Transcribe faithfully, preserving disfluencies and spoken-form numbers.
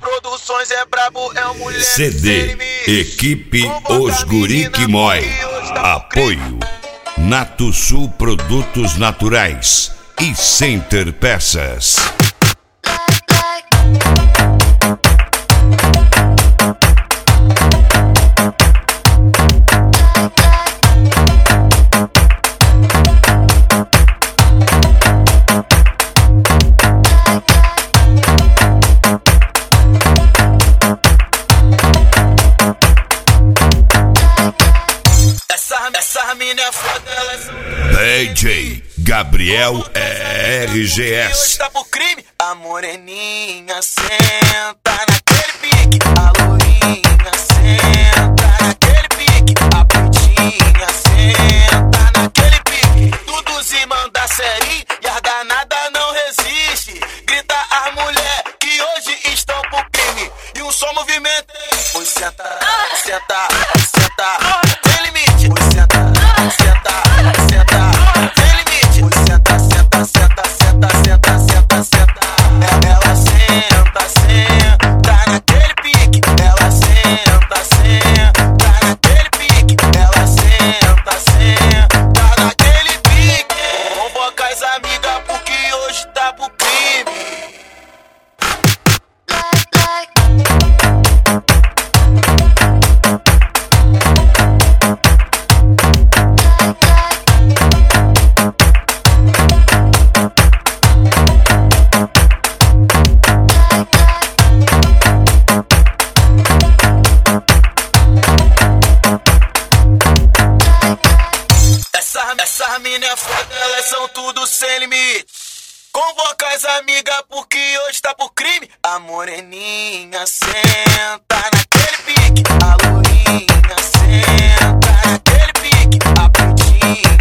Produções é brabo, é o mulher. C D Equipe Os Guri que Mói. Apoio Nato Sul Produtos Naturais e Center Peças. Essa mina é foda, ela é... D J Gabriel R G S. Tá pro crime. A moreninha senta naquele pique, a lourinha senta naquele pique, a putinha senta naquele pique. Tudo se manda série e a danada não resiste. Grita as mulher que hoje estão pro crime. E um só movimento. Oi, senta, senta, senta. Tem limite. Oi, senta, senta, senta. Tem limite. Oi, senta, senta, senta, senta, senta, senta, senta. Ela senta, senta naquele pique. Ela senta, senta naquele pique. Ela senta, senta naquele pique. Convoca as amigas porque hoje tá pro crime. Essas mina é foda, elas são tudo sem limite. Convoca as amigas porque hoje tá pro crime. A moreninha senta naquele pique, a lourinha senta naquele pique, a putinha